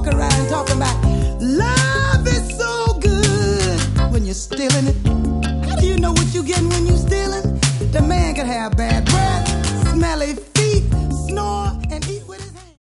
walking around talking about love is so good when you're stealing it. Do you know what you're getting when you're stealing? The man can have bad breath, smelly feet, snore, and eat.